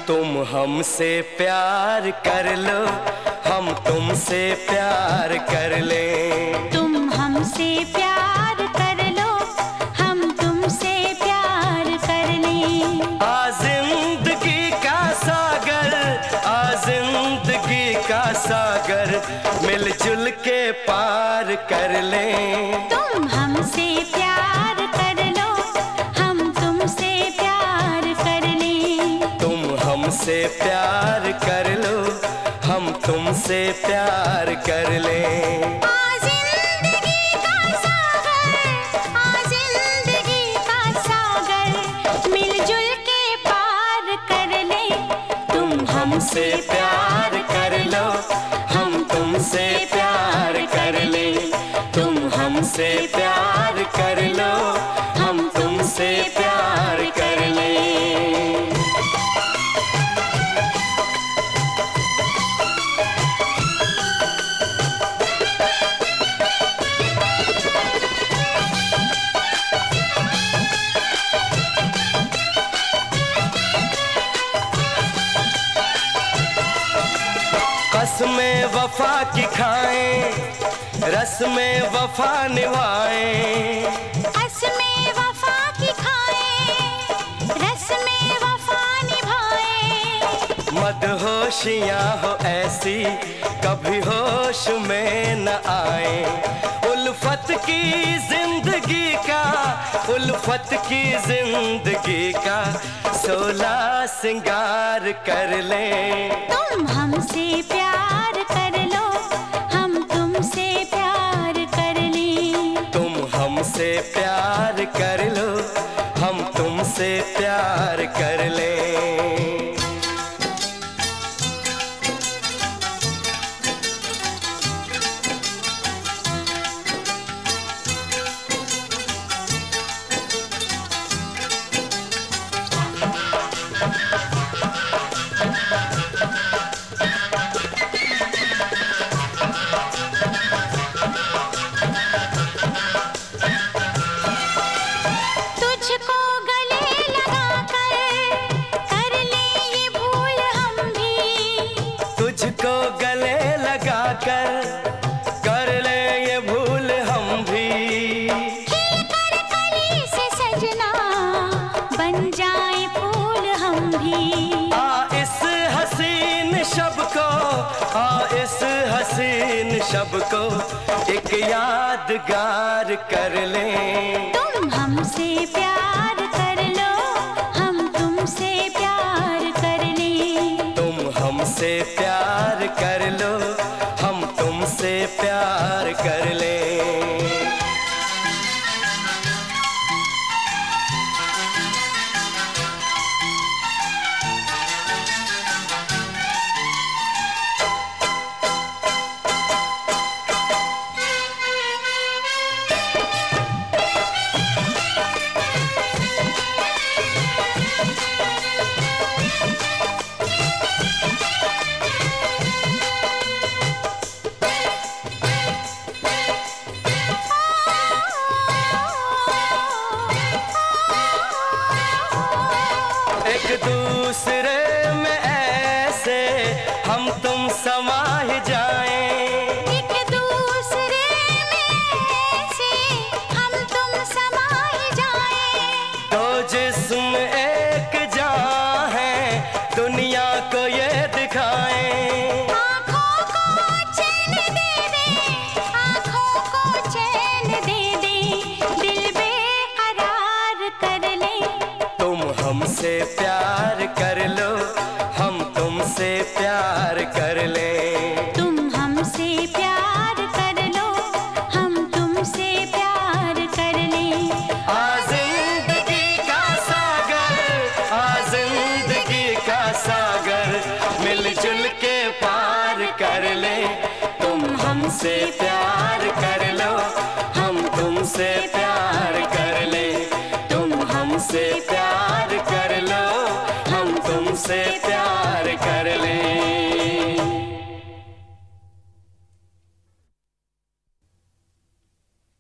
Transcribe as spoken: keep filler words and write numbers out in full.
तुम हमसे प्यार कर लो, हम तुमसे प्यार कर लें। तुम हमसे प्यार कर लो, हम तुमसे प्यार कर लें। आ जिंदगी का सागर, आ जिंदगी का सागर, मिलजुल के पार कर लें। तुम हमसे प्यार कर लो, हम तुमसे प्यार कर लें। तुम हमसे प्यार कर लो, हम तुमसे प्यार कर लें। आ जिंदगी का सागर, आ जिंदगी का सागर, मिलजुल के पार कर लें। तुम हमसे प्यार कर लो, हम तुमसे प्यार कर लें। तुम हमसे प्यार कर लो, हम तुमसे प्यार कर लें। कसमें वफा की खाएं, रस में वफा निभाएं। रस में वफा की खाएं, रस में वफा निभाएं। मदहोशियां हो ऐसी कभी होश में न आए। उल्फत की जिंदगी का, उल्फत की जिंदगी का सोला सिंगार कर लें। तुम हमसे प्यार कर लो, हम तुमसे प्यार कर लें। तुम हमसे प्यार कर लो, हम तुमसे प्यार कर लें। तुझको गले लगाकर कर लें ये भूल हम भी। तुझको गले लगाकर कर ले ये भूल हम भी। खिल कर कली से सजना बन जाए फूल हम भी। आ इस हसीन शब को, आ इस हसीन शब को एक यादगार कर लें। तुम हमसे प्यार कर लो, हम तुमसे प्यार कर लें। तुम हमसे प्यार कर लो, हम तुमसे प्यार कर लें। एक दूसरे में ऐसे हम तुम समा ही जाएं। एक दूसरे में ऐसे हम तुम समाए जाएं। दो जिस्म एक जान है, दुनिया को ये दिखाएं। आँखों को चैन दे दे, आँखों को चैन दे दे, दिल बेकरार कर ले। तुम हमसे प्यार कर लो, हम तुमसे प्यार कर लें। तुम हमसे प्यार कर लो, हम तुमसे प्यार कर लें। आ जिंदगी का सागर, आ जिंदगी का सागर, मिलजुल के पार कर ले। तुम हमसे प्यार कर लो, हम तुमसे प्यार कर ले। तुम हमसे